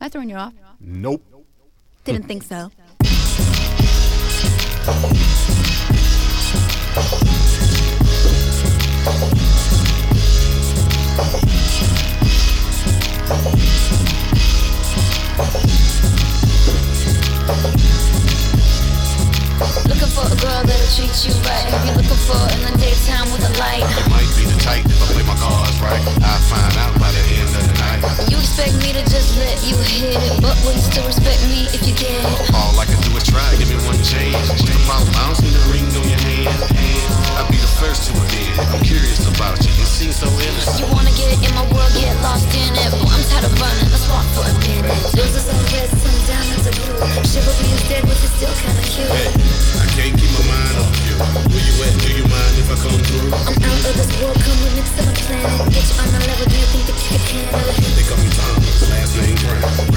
I throwing you off? Nope. Didn't think so. Looking for a girl that'll treat you right. If you're looking for in the daytime with a light. You might be the type if I play my cards right. I'll find out by the end of the night. You expect me to just let you hit it, but will you still respect me if you get it? All I can do is try, give me one chance. What's the problem? I don't see the ring on your hand. I'll be the first to admit it. I'm curious about you. You seem so innocent. You wanna get in my world, get lost in it. Boy, I'm tired of running, let's walk for a minute. Roses are red, some diamonds are blue. Chivalry is dead, but you're still kinda cute. Hey, I can't keep my mind off you. Where you at? Do you mind if I come through? I'm out of this world, come with me to my planet.